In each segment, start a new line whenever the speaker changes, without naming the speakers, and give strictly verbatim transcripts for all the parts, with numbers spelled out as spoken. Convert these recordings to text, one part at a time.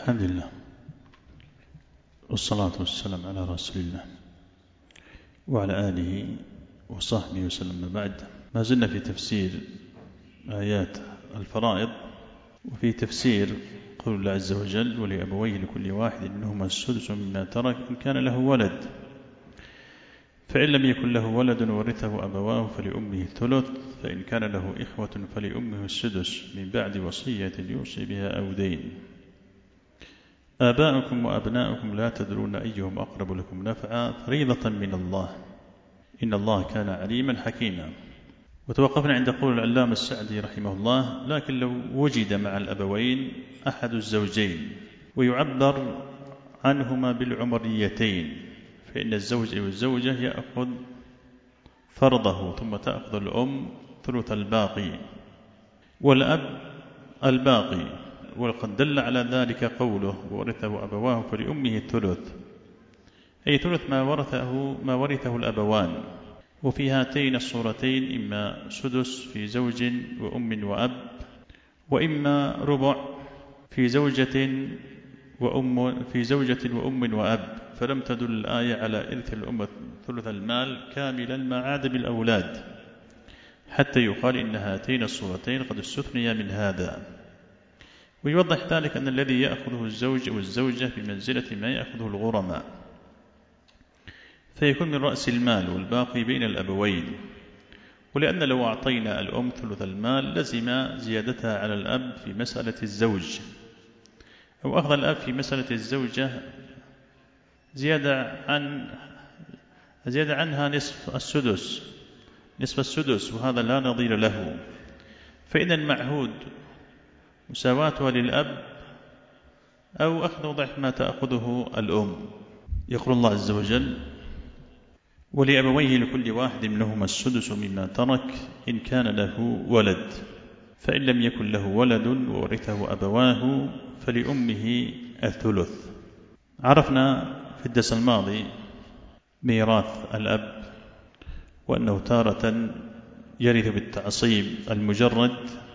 الحمد لله والصلاة والسلام على رسول الله وعلى آله وصحبه وسلم. بعد، ما زلنا في تفسير آيات الفرائض وفي تفسير قول الله عز وجل: ولأبويه لكل واحد منهما السدس مما ترك إن كان له ولد، فإن لم يكن له ولد ورثه أبواه فلأمه الثلث، فإن كان له إخوة فلأمه السدس من بعد وصية يوصي بها أو دين. آباؤكم وأبناؤكم لا تدرون أيهم أقرب لكم نفعا فريضة من الله إن الله كان عليما حكيما. وتوقفنا عند قول العلامة السعدي رحمه الله: لكن لو وجد مع الأبوين أحد الزوجين ويعبر عنهما بالعمريتين، فإن الزوج أو الزوجة يأخذ فرضه ثم تأخذ الأم ثلث الباقي والأب الباقي. وقد دل على ذلك قوله: وورثه أبواه فلأمه الثلث، أي ثلث ما ورثه ما ورثه الأبوان. وفي هاتين الصورتين إما سدس في زوج وأم وأب، وإما ربع في زوجة وأم في زوجة وأم وأب، فلم تدل الآية على إرث الأم ثلث المال كاملا ما عاد بالأولاد، حتى يقال إن هاتين الصورتين قد استثنيا من هذا. ويوضح ذلك أن الذي يأخذه الزوج أو الزوجة بمنزلة ما يأخذه الغرماء، فيكون من رأس المال والباقي بين الأبوين. ولأن لو أعطينا الأم ثلث المال لزم زيادتها على الأب في مسألة الزوج، أو أخذ الأب في مسألة الزوجة زيادة عن زيادة عنها نصف السدس نصف السدس وهذا لا نظير له. فإن المعهود مساواتها للأب أو أخذ ضعف ما تأخذه الأم. يقول الله عز وجل: ولأبويه لكل واحد منهما السدس مما ترك إن كان له ولد، فإن لم يكن له ولد وورثه أبواه فلأمه الثلث. عرفنا في الدرس الماضي ميراث الأب، وأنه تارة يرث بالتعصيب المجرد،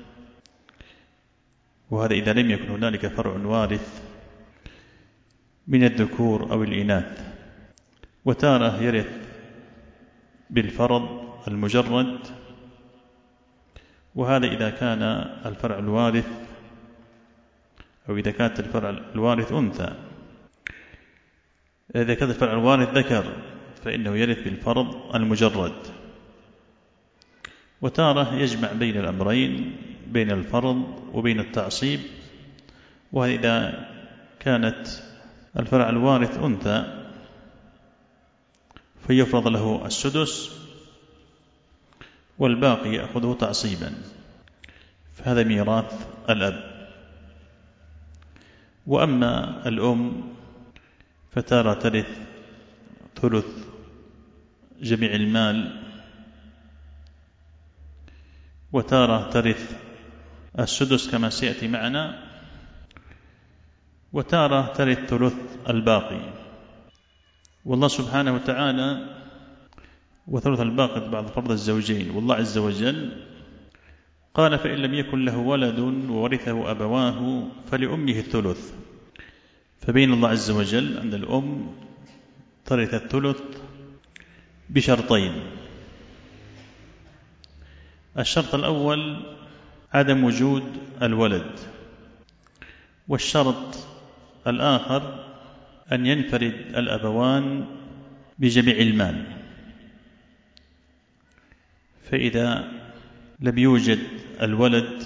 وهذا إذا لم يكن هنالك فرع وارث من الذكور أو الإناث، وتارة يرث بالفرض المجرد، وهذا إذا كان الفرع الوارث أو إذا كانت الفرع الوارث أنثى. إذا كان الفرع الوارث ذكر فإنه يرث بالفرض المجرد. وتارة يجمع بين الأمرين، بين الفرض وبين التعصيب، وهذا إذا كانت الفرع الوارث أنثى فيفرض له السدس والباقي يأخذه تعصيبا، فهذا ميراث الأب. وأما الأم فتارة ترث ثلث جميع المال، وتارة ترث السدس كما سيأتي معنا، وتارة ترث ثلث الباقي. والله سبحانه وتعالى وثلث الباقي بعد فرض الزوجين. والله عز وجل قال: فإن لم يكن له ولد وورثه أبواه فلأمه الثلث. فبين الله عز وجل أن الأم ترث الثلث بشرطين: الشرط الأول عدم وجود الولد، والشرط الآخر أن ينفرد الأبوان بجميع المال. فإذا لم يوجد الولد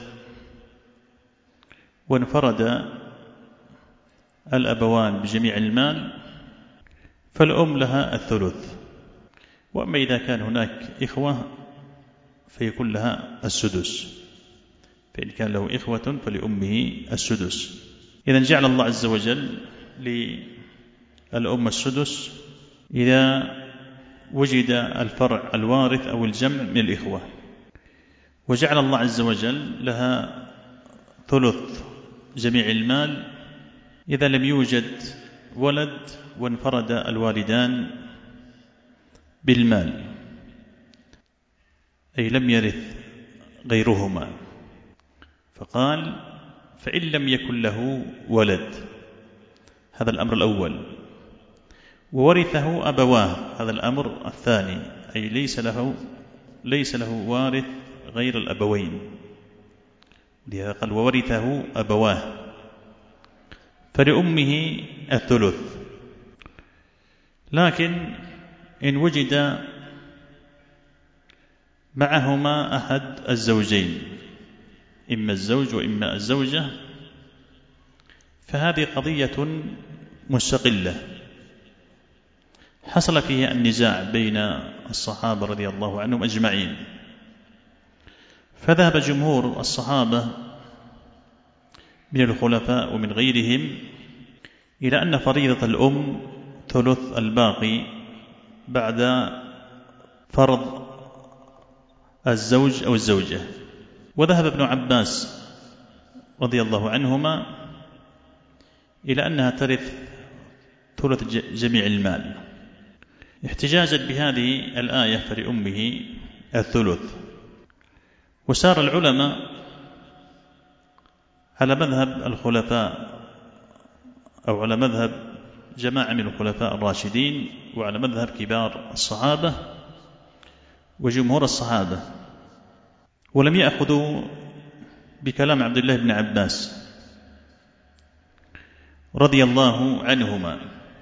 وانفرد الأبوان بجميع المال فالأم لها الثلث. وأما إذا كان هناك إخوة فيكون لها السدس، فإن كان له إخوة فلأمه السدس. إذن جعل الله عز وجل للأم السدس إذا وجد الفرع الوارث أو الجمع من الإخوة، وجعل الله عز وجل لها ثلث جميع المال إذا لم يوجد ولد وانفرد الوالدان بالمال، أي لم يرث غيرهما. فقال: فإن لم يكن له ولد، هذا الأمر الأول. وورثه أبواه، هذا الأمر الثاني، أي ليس له ليس له وارث غير الأبوين، لهذا قال وورثه أبواه. فلأمه الثلث، لكن إن وجد معهما أحد الزوجين، إما الزوج وإما الزوجة، فهذه قضية مستقلة حصل فيها النزاع بين الصحابة رضي الله عنهم أجمعين. فذهب جمهور الصحابة من الخلفاء ومن غيرهم إلى أن فريضة الأم ثلث الباقي بعد فرض الزوج أو الزوجة. وذهب ابن عباس رضي الله عنهما إلى أنها ترث ثلث جميع المال، احتجاجا بهذه الآية فلأمه الثلث. وسار العلماء على مذهب الخلفاء أو على مذهب جماعة من الخلفاء الراشدين، وعلى مذهب كبار الصحابة وجمهور الصحابة، ولم يأخذوا بكلام عبد الله بن عباس رضي الله عنهما.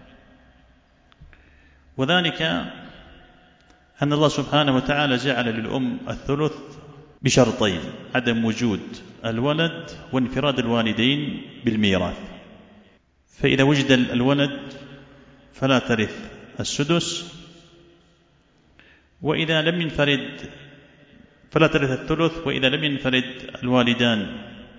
وذلك أن الله سبحانه وتعالى جعل للأم الثلث بشرطين: عدم وجود الولد وانفراد الوالدين بالميراث. فإذا وجد الولد فلا ترث السدس، وإذا لم ينفرد فلا ترث الثلث، وإذا لم ينفرد الوالدان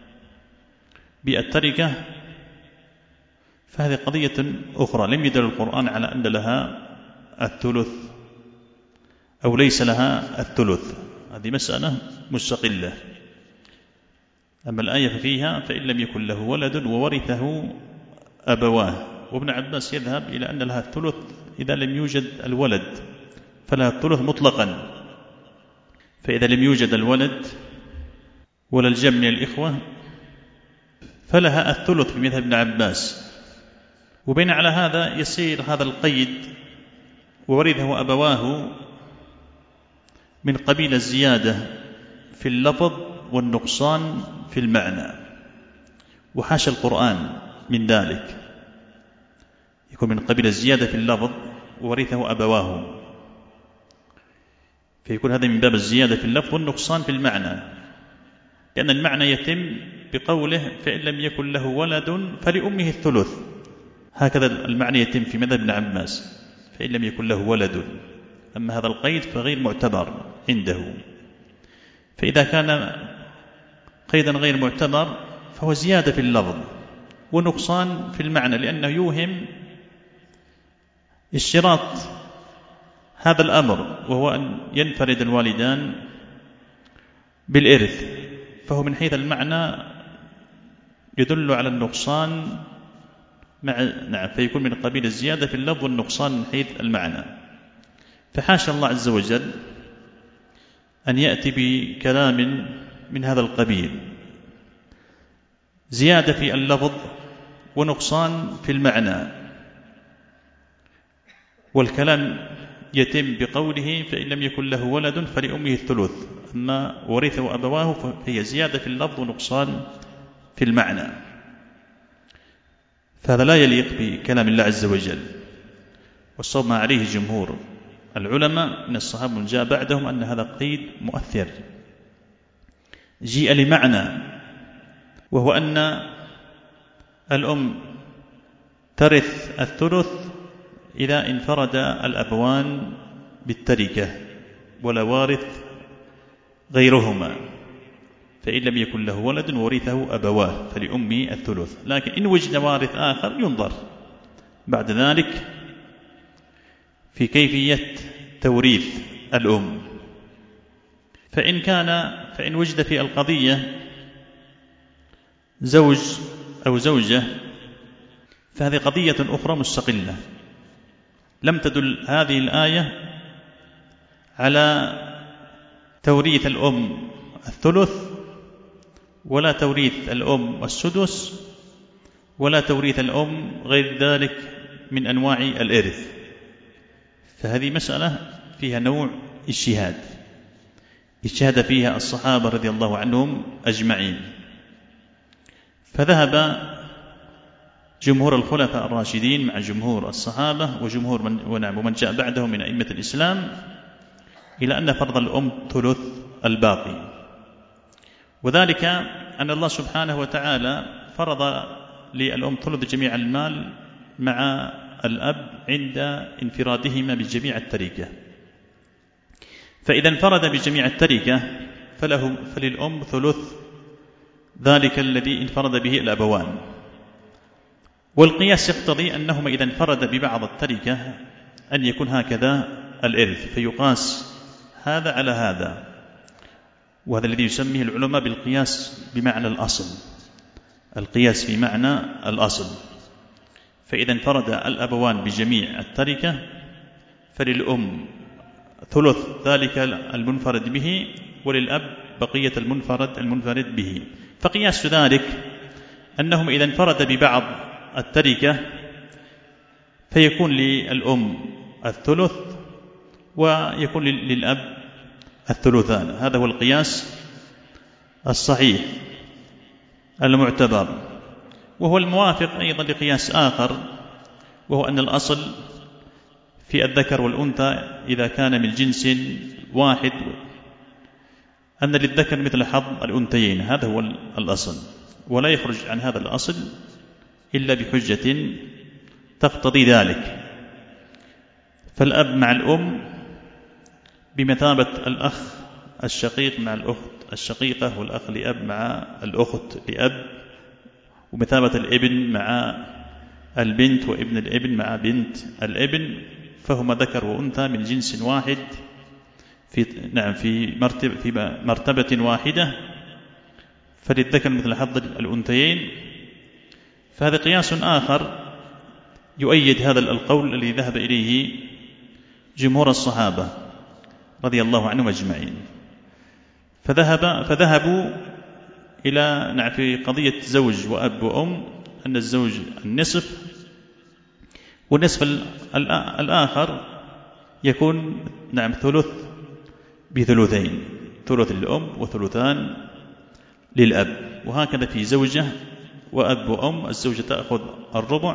بالتركة فهذه قضية أخرى لم يدل القرآن على أن لها الثلث أو ليس لها الثلث، هذه مسألة مستقلة. أما الآية ففيها فإن لم يكن له ولد وورثه أبواه. وابن عباس يذهب إلى أن لها الثلث إذا لم يوجد الولد، فلها الثلث مطلقا. فإذا لم يوجد الولد ولا الجمع من الإخوة فلها الثلث في مذهب ابن عباس. وبين على هذا يصير هذا القيد وورثه أبواه من قبيل الزيادة في اللفظ والنقصان في المعنى، وحاشا القرآن من ذلك، يكون من قبيل الزيادة في اللفظ وورثه أبواه، فيكون هذا من باب الزيادة في اللفظ والنقصان في المعنى، لأن المعنى يتم بقوله فإن لم يكن له ولد فلأمه الثلث، هكذا المعنى يتم في مذهب ابن عباس، فإن لم يكن له ولد. أما هذا القيد فغير معتبر عنده. فإذا كان قيدا غير معتبر فهو زيادة في اللفظ ونقصان في المعنى، لأنه يوهم اشتراط هذا الأمر، وهو أن ينفرد الوالدان بالإرث، فهو من حيث المعنى يدل على النقصان مع نعم، فيكون من قبيل الزيادة في اللفظ والنقصان من حيث المعنى. فحاشا الله عز وجل أن يأتي بكلام من هذا القبيل، زيادة في اللفظ ونقصان في المعنى، والكلام يتم بقوله فإن لم يكن له ولد فلأمه الثلث، أما ورثه أبواه فهي زيادة في اللفظ ونقصان في المعنى. فهذا لا يليق بكلام الله عز وجل. والصواب ما عليه جمهور العلماء من الصحابة من جاء بعدهم أن هذا قيد مؤثر جيء لمعنى، وهو أن الأم ترث الثلث إذا انفرد الأبوان بالتركة ولا وارث غيرهما، فإن لم يكن له ولد ورثه أبواه فلأمه الثلث. لكن إن وجد وارث آخر ينظر بعد ذلك في كيفية توريث الأم. فإن كان فإن وجد في القضية زوج أو زوجة فهذه قضية أخرى مستقلة، لم تدل هذه الآية على توريث الأم الثلث ولا توريث الأم السدس ولا توريث الأم غير ذلك من أنواع الإرث. فهذه مسألة فيها نوع اجتهاد اجتهد فيها الصحابة رضي الله عنهم أجمعين. فذهب جمهور الخلفاء الراشدين مع جمهور الصحابة وجمهور من, ونعم ومن جاء بعدهم من أئمة الإسلام إلى أن فرض الأم ثلث الباقي، وذلك أن الله سبحانه وتعالى فرض للأم ثلث جميع المال مع الأب عند انفرادهما بجميع التركة. فإذا انفرد بجميع التركة فله فللأم ثلث ذلك الذي انفرد به الأبوان. والقياس يقتضي أنهما إذا انفرد ببعض التركة أن يكون هكذا الإرث، فيقاس هذا على هذا، وهذا الذي يسميه العلماء بالقياس بمعنى الأصل، القياس بمعنى الأصل. فإذا انفرد الأبوان بجميع التركة فللأم ثلث ذلك المنفرد به، وللأب بقية المنفرد المنفرد به. فقياس ذلك أنهم إذا انفرد ببعض التركة فيكون للأم الثلث ويكون للأب الثلثان. هذا هو القياس الصحيح المعتبر، وهو الموافق أيضا لقياس آخر، وهو أن الأصل في الذكر والأنثى إذا كان من جنس واحد أن للذكر مثل حظ الأنثيين، هذا هو الأصل، ولا يخرج عن هذا الأصل إلا بحجة تقتضي ذلك. فالأب مع الأم بمثابة الأخ الشقيق مع الأخت الشقيقة، والأخ لأب مع الأخت لأب، ومثابة الابن مع البنت، وابن الابن مع بنت الابن، فهما ذكر وأنثى من جنس واحد في نعم في مرتبة في مرتبة واحدة، فللذكر مثل حظ الأنثيين. فهذا قياس آخر يؤيد هذا القول الذي ذهب إليه جمهور الصحابة رضي الله عنهم أجمعين. فذهب فذهبوا إلى نعم في قضية زوج وأب وأم أن الزوج النصف، والنصف الآخر يكون نعم ثلث بثلثين، ثلث للأم وثلثان للأب. وهكذا في زوجة وأب وأم، الزوجة تأخذ الربع،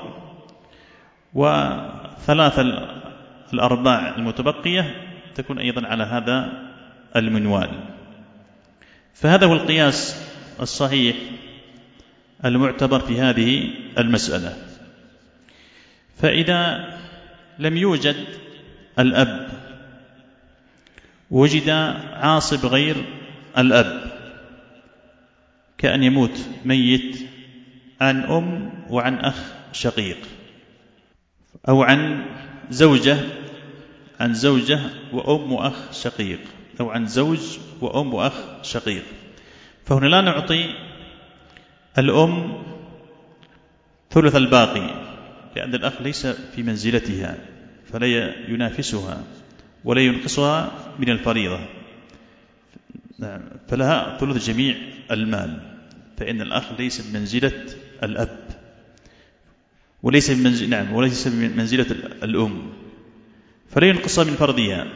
وثلاث الأرباع المتبقية تكون أيضا على هذا المنوال. فهذا هو القياس الصحيح المعتبر في هذه المسألة. فإذا لم يوجد الأب وجد عاصب غير الأب، كأن يموت ميت عن أم وعن أخ شقيق، أو عن زوجة عن زوجة وأم وأخ شقيق، أو عن زوج وأم وأخ شقيق، فهنا لا نعطي الأم ثلث الباقي، لأن الأخ ليس في منزلتها فلا ينافسها ولا ينقصها من الفريضة، فلها ثلث جميع المال، فإن الأخ ليس بمنزلة الأب وليس بمنزلة نعم وليس بمنزلة الأم، فلا ينقصها من فرضها.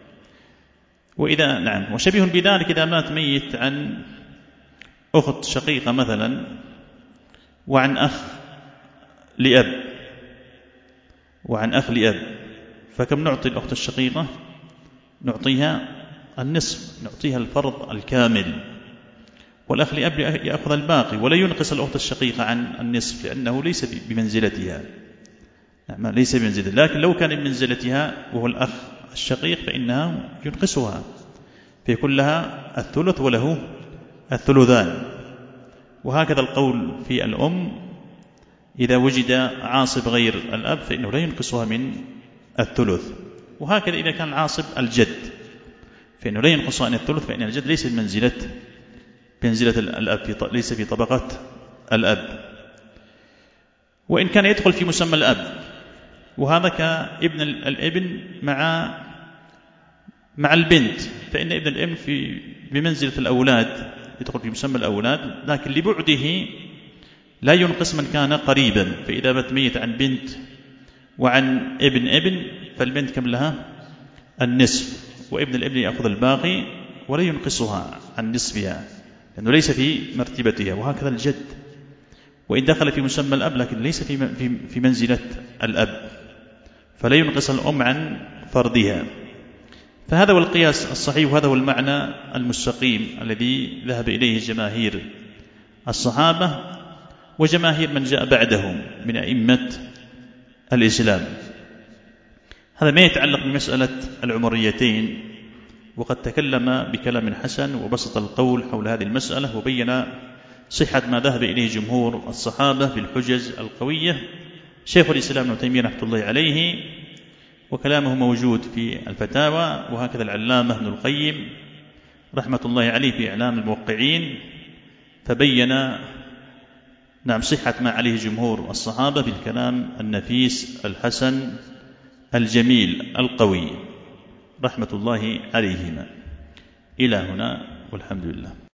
وإذا نعم وشبيه بذلك إذا مات ميت عن أخت شقيقة مثلا وعن أخ لأب وعن أخ لأب، فكم نعطي الأخت الشقيقة؟ نعطيها النصف، نعطيها الفرض الكامل، والأخ لأب يأخذ الباقي، ولا ينقص الأخت الشقيقة عن النصف لأنه ليس بمنزلتها، نعم ليس بمنزلتها. لكن لو كان بمنزلتها وهو الأخ الشقيق فإنها ينقصها، فيكون لها الثلث وله الثلثان. وهكذا القول في الأم إذا وجد عاصب غير الأب فإنه لا ينقصها من الثلث. وهكذا إذا كان عاصب الجد فإنه لا ينقصها عن الثلث، فإن الجد ليس بمنزلة بمنزلة الأب، في ليس في طبقة الأب، وإن كان يدخل في مسمى الأب. وهذا كابن الابن مع مع البنت، فإن ابن الابن في بمنزلة الأولاد، يدخل في مسمى الأولاد، لكن لبعده لا ينقص من كان قريبا. فإذا مات ميت عن بنت وعن ابن ابن فالبنت كم لها؟ النصف، وابن الابن يأخذ الباقي ولا ينقصها عن نصفها لأنه ليس في مرتبتها. وهكذا الجد وإن دخل في مسمى الأب لكن ليس في منزلة الأب، فلا ينقص الأم عن فرضها. فهذا هو القياس الصحيح، وهذا هو المعنى المستقيم الذي ذهب إليه جماهير الصحابة وجماهير من جاء بعدهم من أئمة الإسلام. هذا ما يتعلق بمسألة العمريتين، وقد تكلم بكلام حسن وبسط القول حول هذه المسألة وبين صحة ما ذهب إليه جمهور الصحابة بالحجج القوية شيخ الإسلام ابن تيمية رحمة الله عليه، وكلامه موجود في الفتاوى، وهكذا العلامة ابن القيم رحمة الله عليه في إعلام الموقعين، فبين نعم صحة ما عليه جمهور الصحابة بالكلام النفيس الحسن الجميل القوي رحمة الله عليهما. إلى هنا والحمد لله.